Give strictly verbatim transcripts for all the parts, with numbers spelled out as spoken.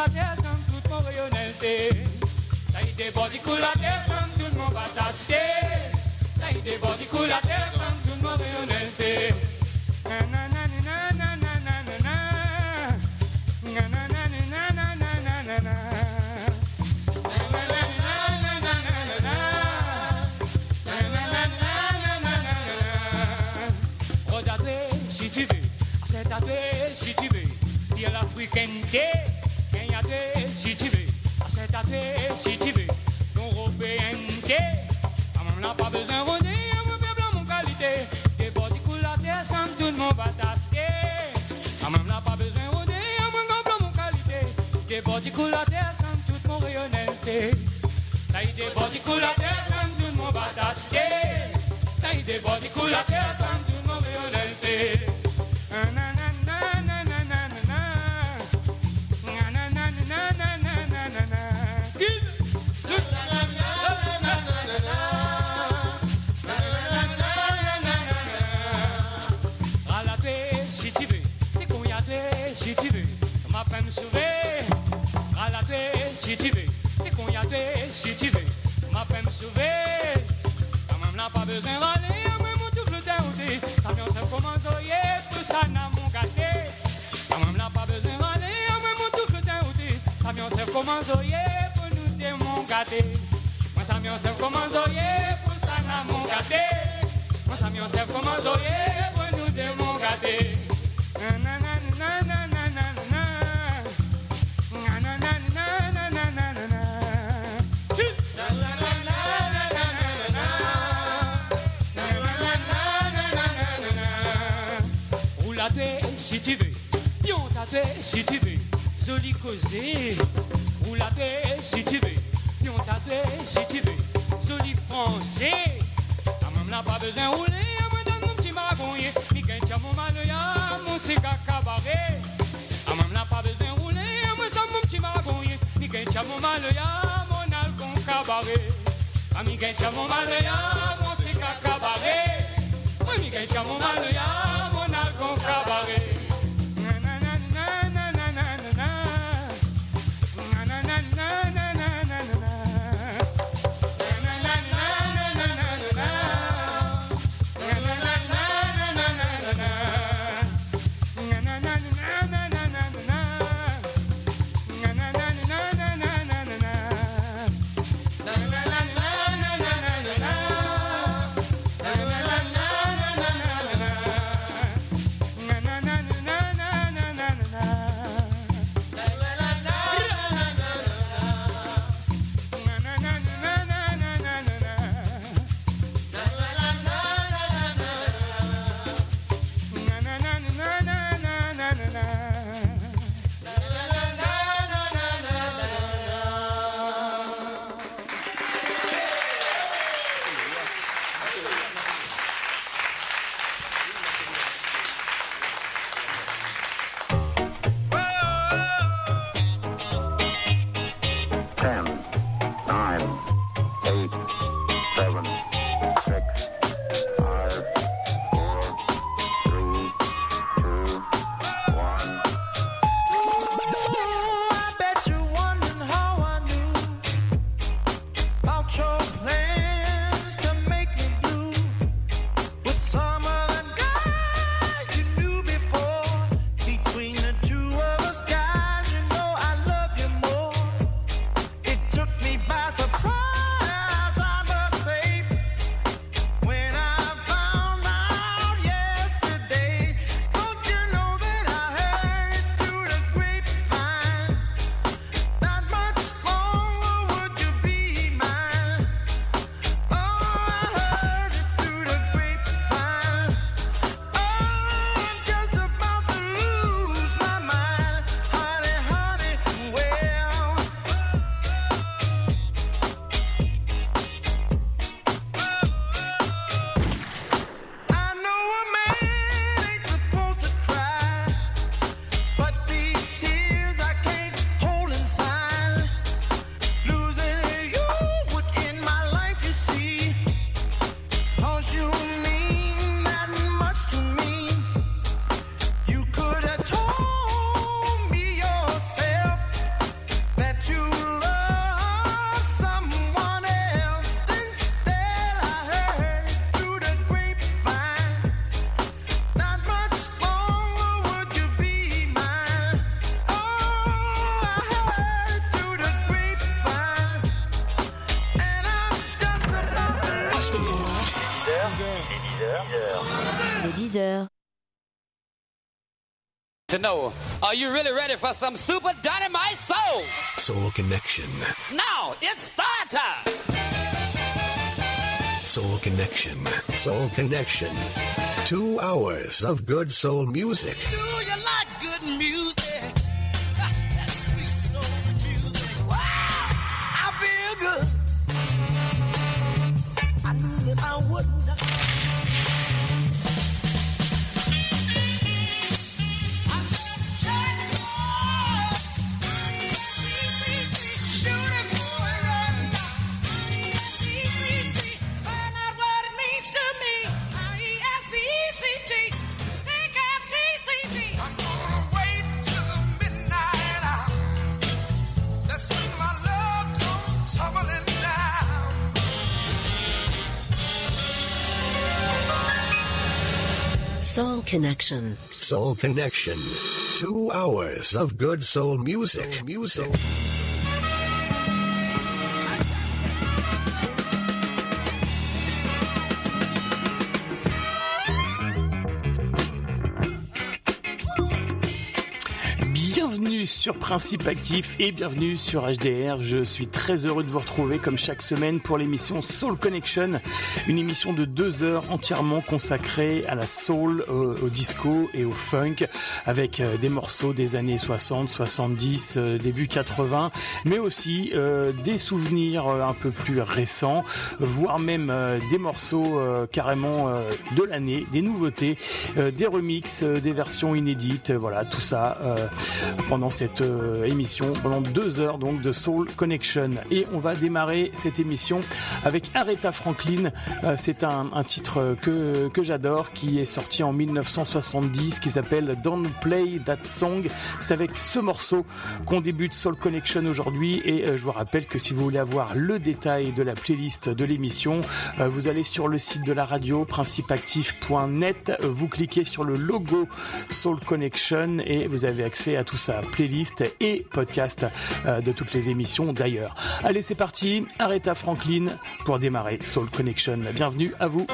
terre sans toute mon rayonnalité. Ça y est, body cool la terre sans toute mon batacité. Ça y est, body cool la terre sans toute mon rayonnalité. Na na na na na na na na na. Na na na na na na na na na. Si tu veux, c'est à toi si tu veux, dire l'africainité, et à toi si tu veux, c'est à toi si tu veux, l'européenté, à mon n'a pas besoin de rôder, à mon peuple mon qualité, des body cool la terre sans tout le monde va tasquer, à mon n'a pas besoin de rôder, à mon peuple mon qualité, des body cool la terre sans toute mon rayonnalité, ça y est des body cool la terre sans tout le monde va tasquer, ça y est des body cool la terre sans tout le monde rayonnalité. Si tu veux, t'es qu'on y a si tu veux, ma peine me sauver. Ralater si tu veux, t'es qu'on y a si tu veux, ma peine me sauver. Quand même n'a pas besoin d'aller, moi mon tout le dérouté. Ça vient se commencer, tout ça n'a mon gâté. Quand même n'a pas besoin d'aller, moi mon tout le dérouté. Ça vient se commencer, pour nous des mon gâté. Moi ça vient se commencer, pour ça n'a mon gâté. Moi ça vient se commencer, pour nous des mon gâté. Si tu veux, pion ta tête si tu veux, joli causé. Roule la tête si tu veux, pion ta tête si tu veux, joli français. Ta même n'a pas besoin de rouler, à moi dans mon petit magonnier. Mi gagne mon maloya, mon cigare cabaret. Ta même n'a pas besoin de rouler, à moi dans mon petit magonnier. Mi gagne mon maloya, mon alcon cabaret. A mi gagne mon maloya, mon cigare cabaret. Moi mi gagne mon maloya, mon alcon cabaret. Na na na Le dix heures. To know, are you really ready for some super dynamite soul? Soul Connection. Now, it's start time! Soul Connection. Soul Connection. Two hours of good soul music. Do you like good music? That sweet soul music. Wow! I feel good. I knew that I would not. Soul Connection. Soul Connection. Two hours of good soul music. Soul music. Bienvenue sur Principe Actif et bienvenue sur H D R. Je suis très heureux de vous retrouver comme chaque semaine pour l'émission Soul Connection, une émission de deux heures entièrement consacrée à la soul, au, au disco et au funk, avec euh, des morceaux des années soixante, soixante-dix, euh, début quatre-vingts, mais aussi euh, des souvenirs euh, un peu plus récents, voire même euh, des morceaux euh, carrément euh, de l'année, des nouveautés, euh, des remixes, euh, des versions inédites, euh, voilà, tout ça euh, pendant cette euh, émission, pendant deux heures donc de Soul Connection. Et on va démarrer cette émission avec Aretha Franklin. Euh, c'est un, un titre que, que j'adore, qui est sorti en dix-neuf cent soixante-dix, qui s'appelle Don't Play That Song. C'est avec ce morceau qu'on débute Soul Connection aujourd'hui. Et euh, je vous rappelle que si vous voulez avoir le détail de la playlist de l'émission, euh, vous allez sur le site de la radio, principe actif point net, vous cliquez sur le logo Soul Connection et vous avez accès à tout ça, playlist et podcast euh, de toutes les émissions d'ailleurs. Allez, c'est parti, Aretha Franklin pour démarrer Soul Connection. Bienvenue à vous.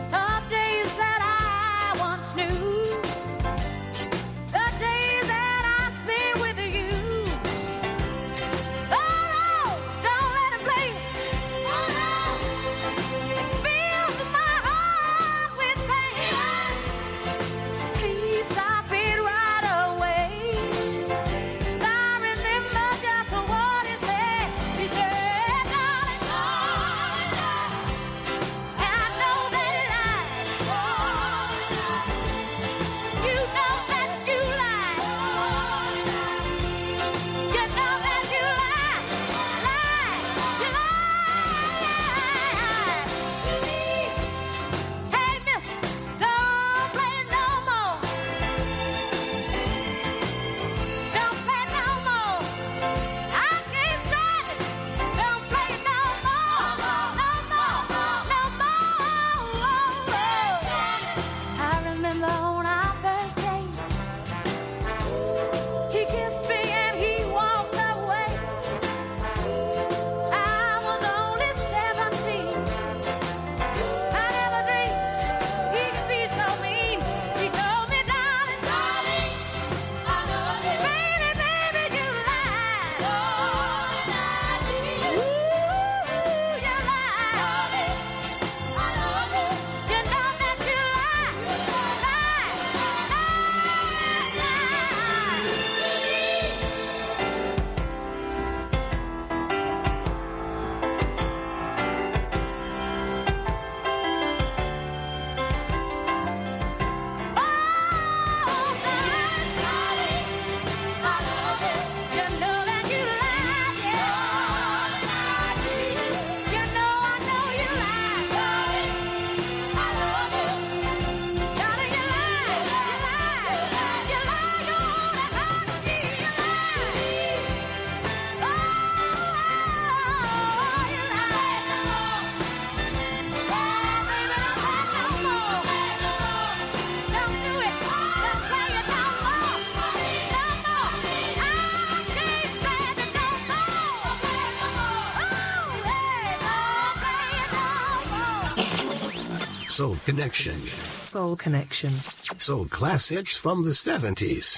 The days that I Soul Connection. Soul Connection. Soul classics from the seventies.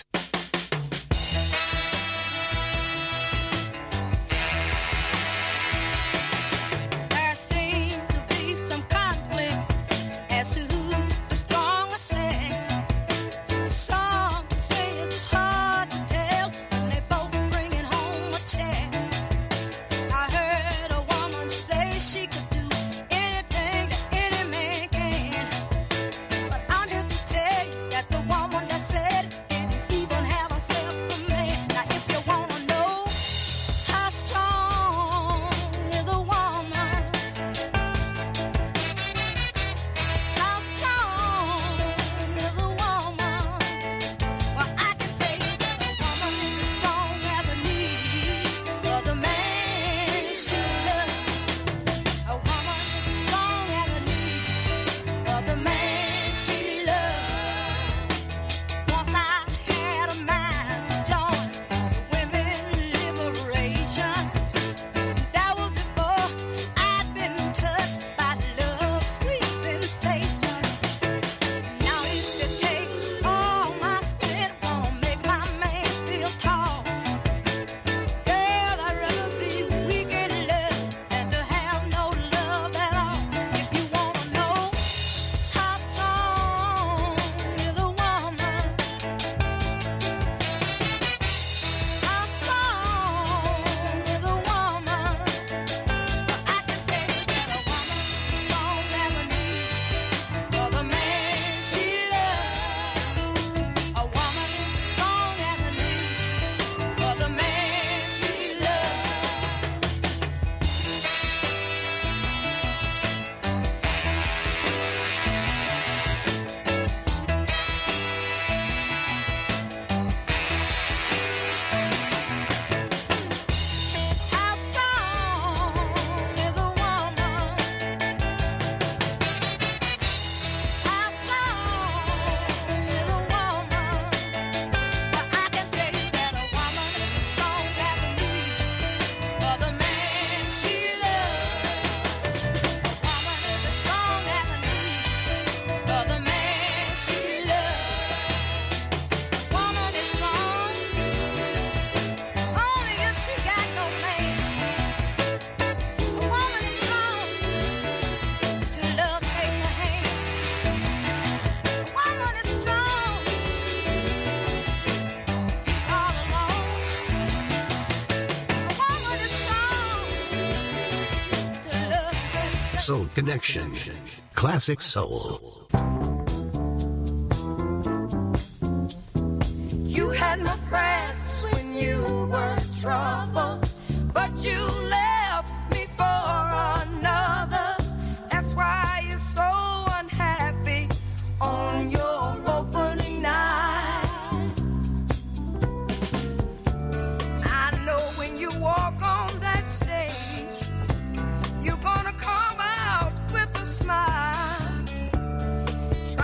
Soul Connection. Classic Soul. You had no prayers when you were in trouble, but you left me for another. That's why you're so unhappy on your opening night. I know when you walk on that stage, you're gonna come out with a smile.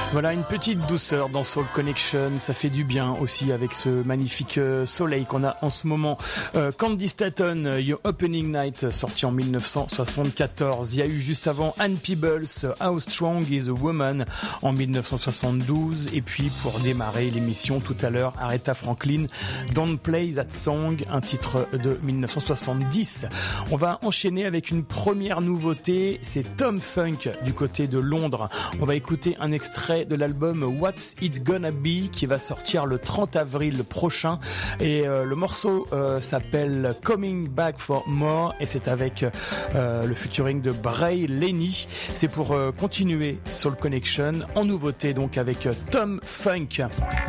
Voilà, une petite douceur dans Soul Connection, ça fait du bien aussi avec ce magnifique euh, soleil qu'on a en ce moment. Euh, Candy Staton, Your Opening Night, sorti en dix-neuf cent soixante-quatorze. Il y a eu juste avant Ann Peebles, How Strong is a Woman, en dix-neuf cent soixante-douze. Et puis pour démarrer l'émission tout à l'heure, Aretha Franklin, Don't Play That Song, un titre de dix-neuf cent soixante-dix. On va enchaîner avec une première nouveauté, c'est Tom Funk du côté de Londres. On va écouter un extrait de l'album What's It Gonna Be qui va sortir le trente avril prochain et euh, le morceau euh, s'appelle Coming Back for More et c'est avec euh, le featuring de Bray Lenny. C'est pour euh, continuer Soul Connection en nouveauté donc avec euh, Tom Funk.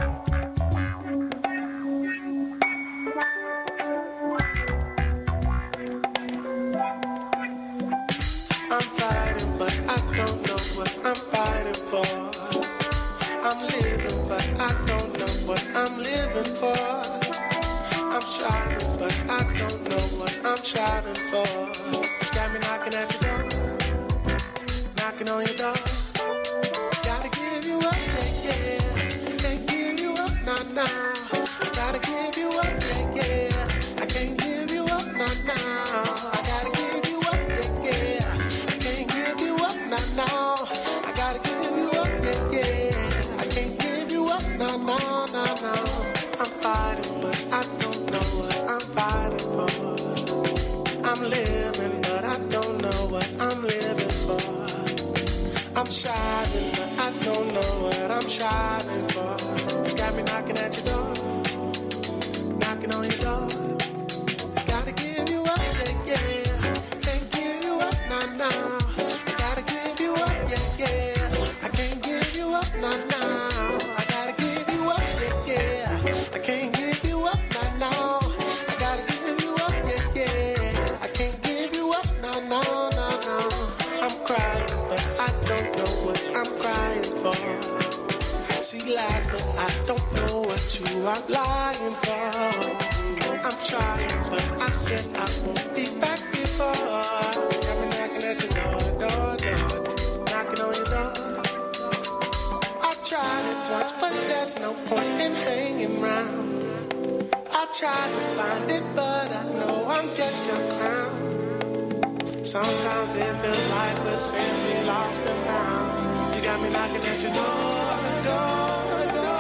Sometimes it feels like we're simply lost and found. You got me knocking at your door, door, door.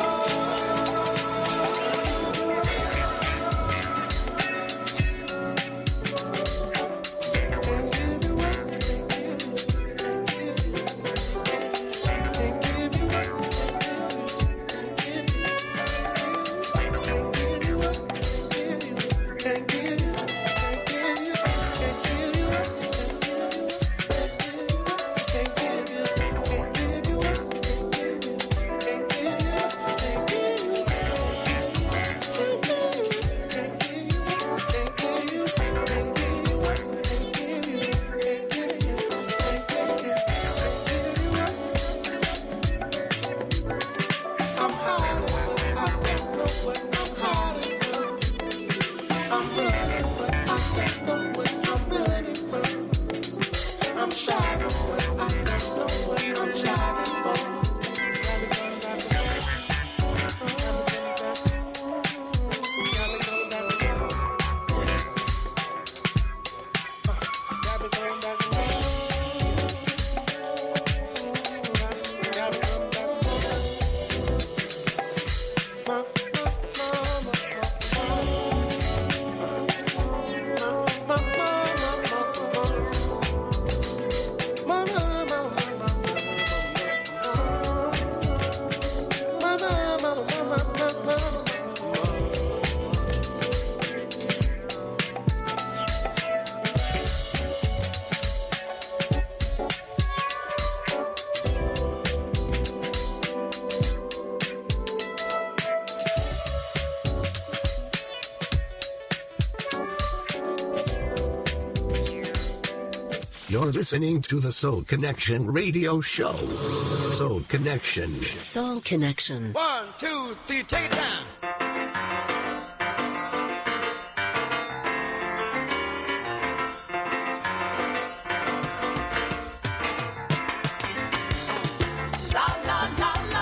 You're listening to the Soul Connection radio show. Soul Connection. Soul Connection. One, two, three, take it down. La la la la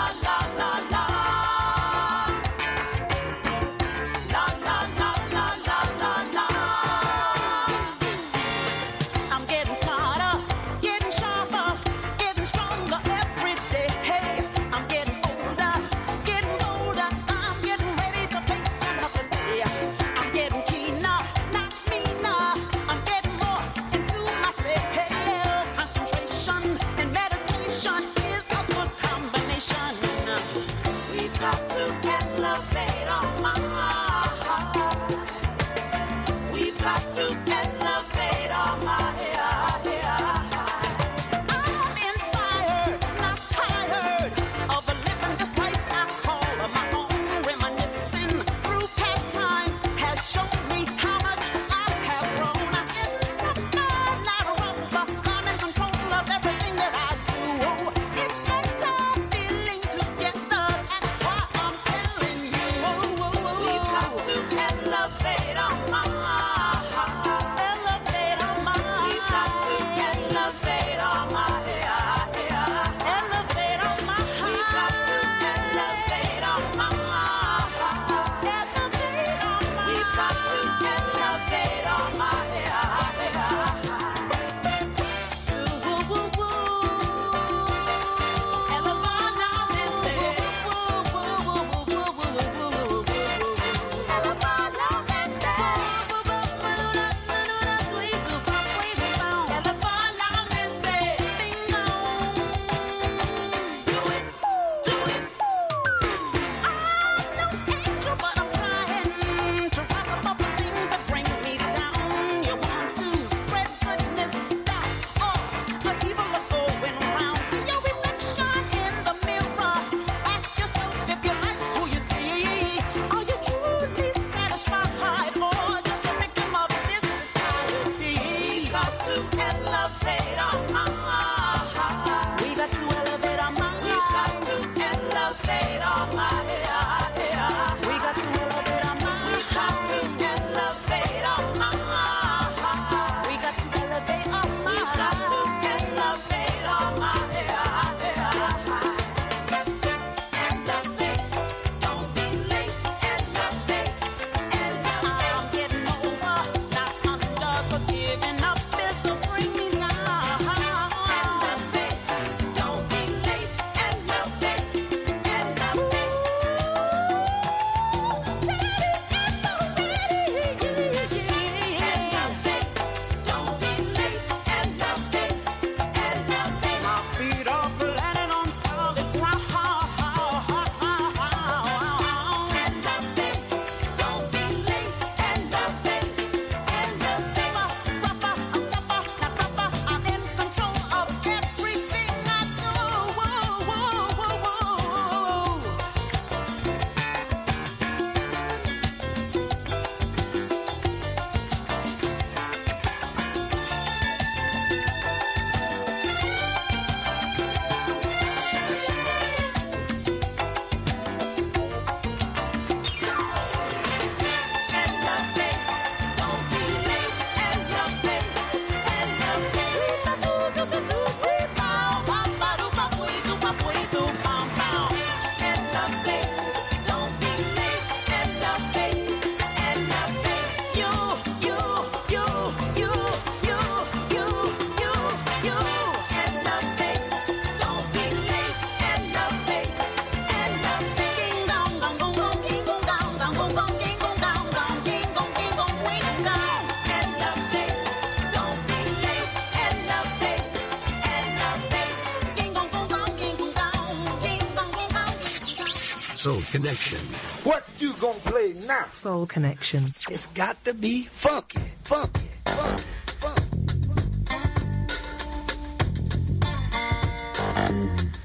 Soul Connection. What you gonna play now? Soul Connection. It's got to be funky, funky, funky, funky.